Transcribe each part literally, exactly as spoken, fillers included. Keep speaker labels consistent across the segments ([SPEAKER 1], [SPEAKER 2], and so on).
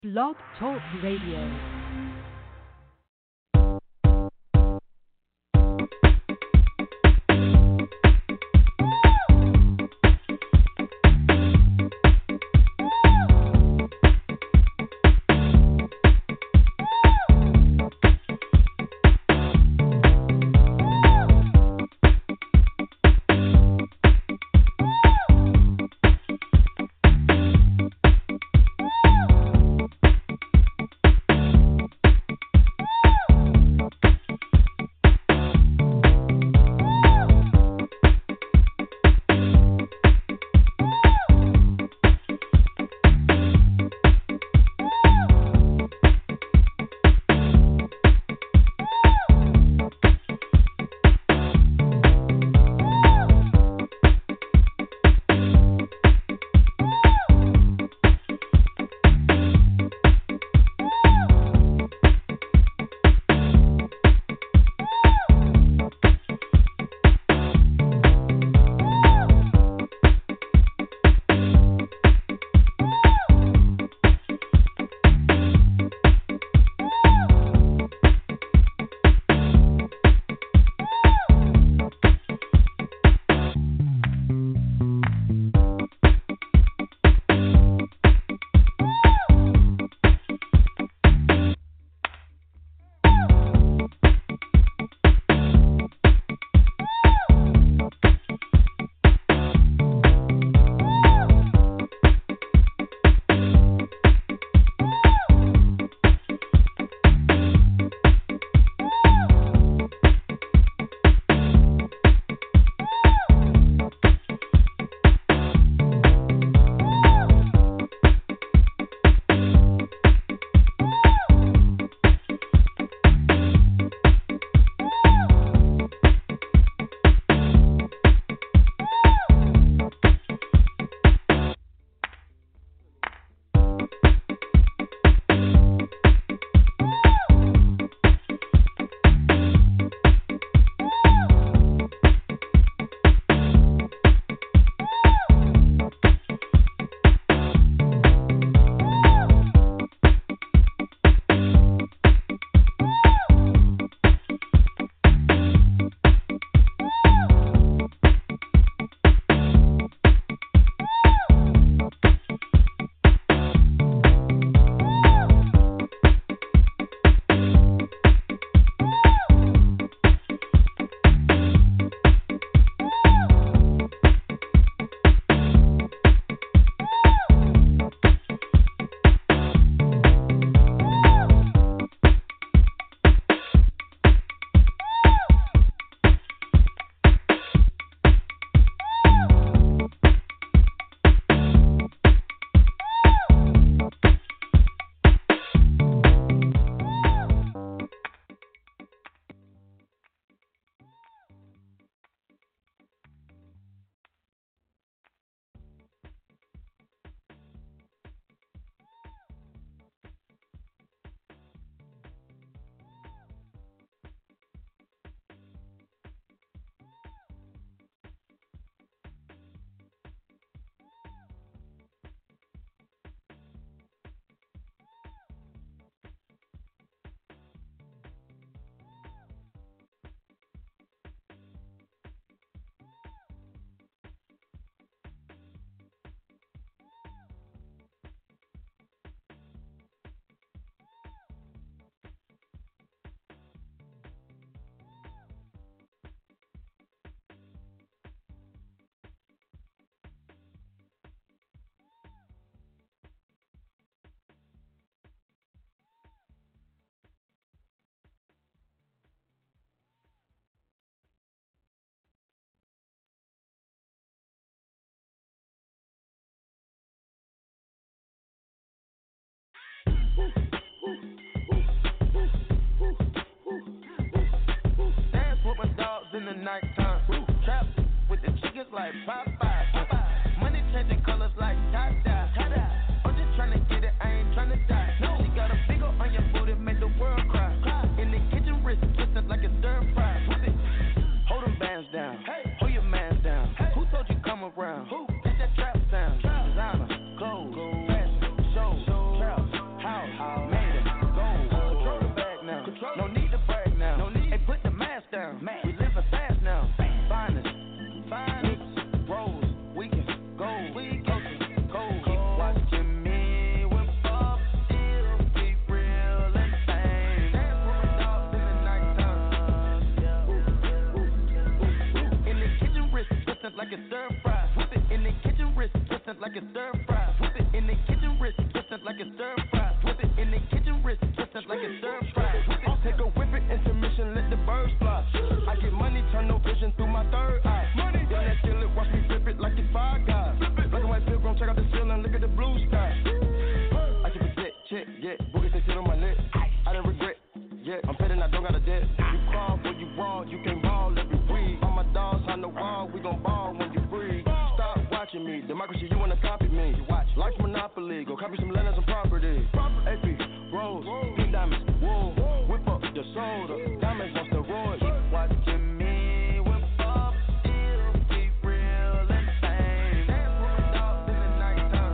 [SPEAKER 1] Blog Talk Radio.
[SPEAKER 2] In the nighttime, trap with the chickens like Popeye. Money changing colors like tie-dye. I'm just trying to get it, I ain't trying to die. No, she got a big ol' on your booty, make the world cry. In the kitchen, wrist twisted like a stir fry. Hold them bands down, hold your mans down. Who told you come around? Who? That's that trap sound. Designer, gold, fashion, show, trap, house. fry. Whip it in the kitchen, wrist twisted like a stir fry. I'll take a whip it, intermission, let the birds fly. I get money, turn no vision through my third eye. Money, then that skillet, watch me flip it like it's Five Guys. Black and white pilgrim, check out the ceiling, look at the blue sky. I keep a jet, check, yeah, boogies they sit on my lip. I didn't regret, yeah, I'm petting, I don't got a debt. You crawl when you raw, you can't ball every week. All my dogs on the wall, we gon' ball when you breathe. Stop watching me, democracy, you wanna copy me. Life's monopoly, go copy some land and some property. A P, Rose, pink diamonds, wool, whip up your soda, diamonds on steroids. Keep watching me, whip up, still keep real and sane. Dance with my dogs in the nighttime.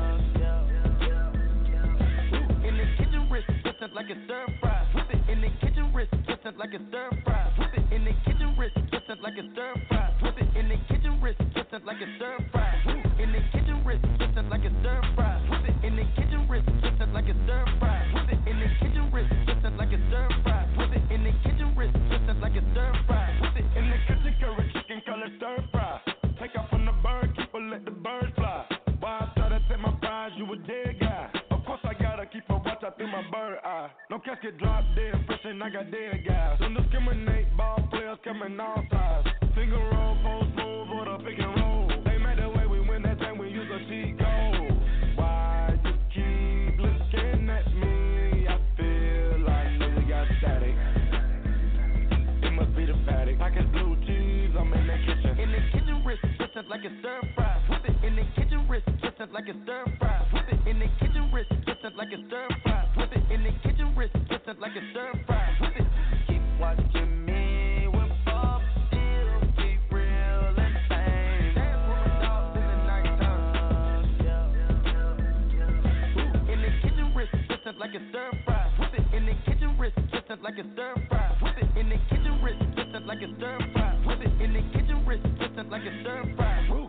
[SPEAKER 2] In the kitchen, wrist twisted like a stir fry. Whip it in the kitchen, wrist twisted like a stir fry. Whip it in the kitchen, wrist twisted like a stir fry. Whip it in the kitchen, wrist twisted like a stir fry. In the kitchen, wrist twisted like a stir fry. Whip it in the kitchen, wrist twisted like a stir fry. Whip it in the kitchen, wrist twisted like a stir fry. Whip it in the kitchen, wrist twisted like a stir fry. Whip it in the kitchen, curry chicken, color stir fry. Take off on the bird, keep her, let the bird fly. Why I try to take my prize, you a dead guy. Of course I gotta keep her watch out through my bird eye. No casket drop dead, fresh and I got dead guys. Don't discriminate, ball players coming all sides. Finger roll, post move, or the pick and roll. They made the way we win that time, we use a cheat code. Why you keep looking at me? I feel like nigga got static. It must be the paddock. Package blue cheese, I'm in the kitchen. In the kitchen, wrist twisted like a stir fry. Whip it in the kitchen, wrist twisted like a stir fry. Whip it in the kitchen, wrist twisted like a stir fry. Whip it in the kitchen, wrist twisted like a stir fry. Whip it. Keep watching me, whip up, still keep real and sane. Dance with my dogs in the nighttime. In the kitchen, wrist twisted like a stir fry. Whip it in the kitchen, wrist twisted like a stir fry. Whip it in the kitchen, wrist twisted like a stir fry. Whip it in the kitchen, wrist twisted like a stir fry.